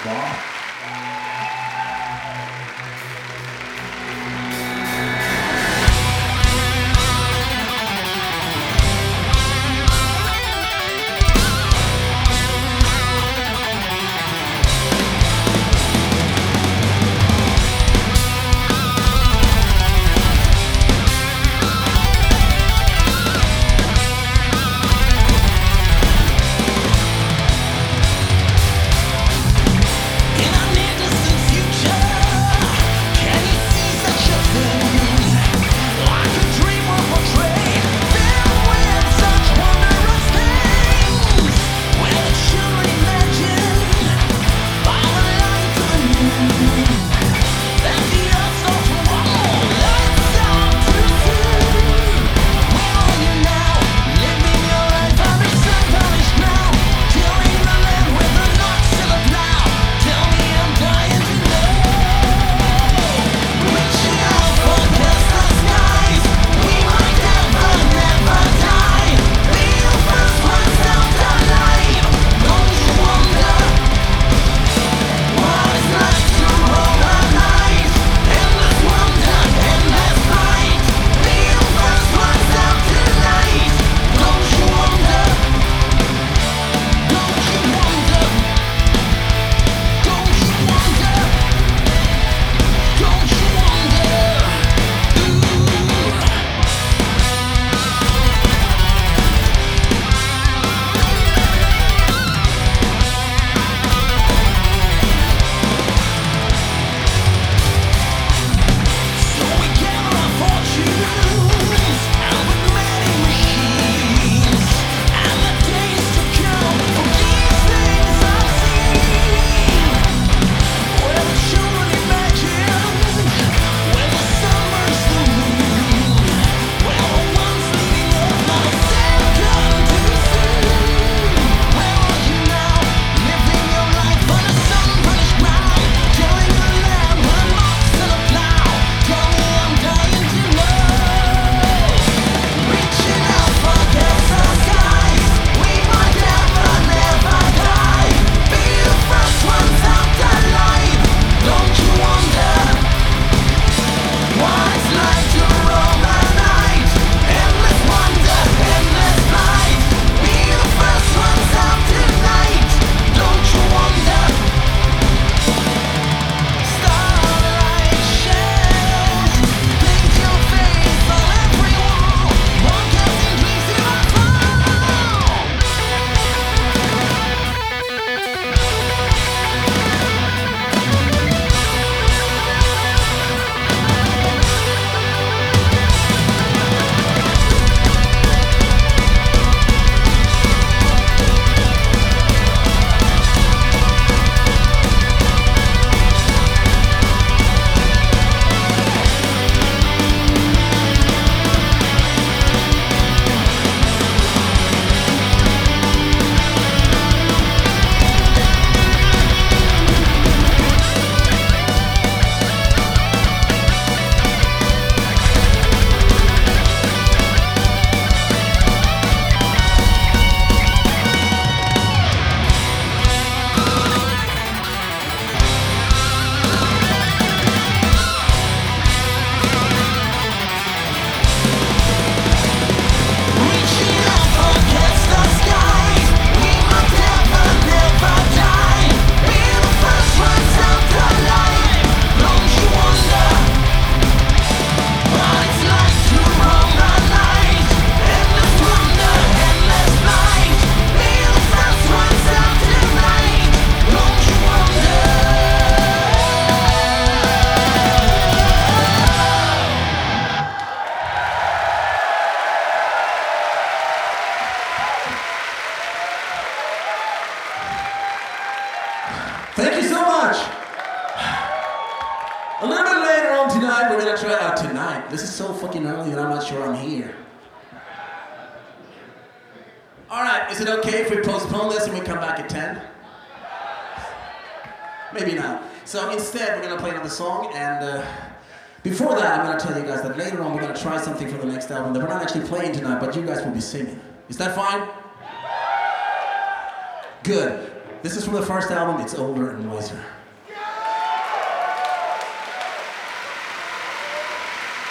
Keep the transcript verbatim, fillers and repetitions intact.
Bob. Thank you so much. A little bit later on tonight, we're gonna try out tonight. This is so fucking early and I'm not sure I'm here. All right, is it okay if we postpone this and we come back at ten? Maybe not. So instead, we're gonna play another song, and uh, before that, I'm gonna tell you guys that later on we're gonna try something for the next album that we're not actually playing tonight, but you guys will be singing. Is that fine? Good. This is from the first album, it's older and wiser.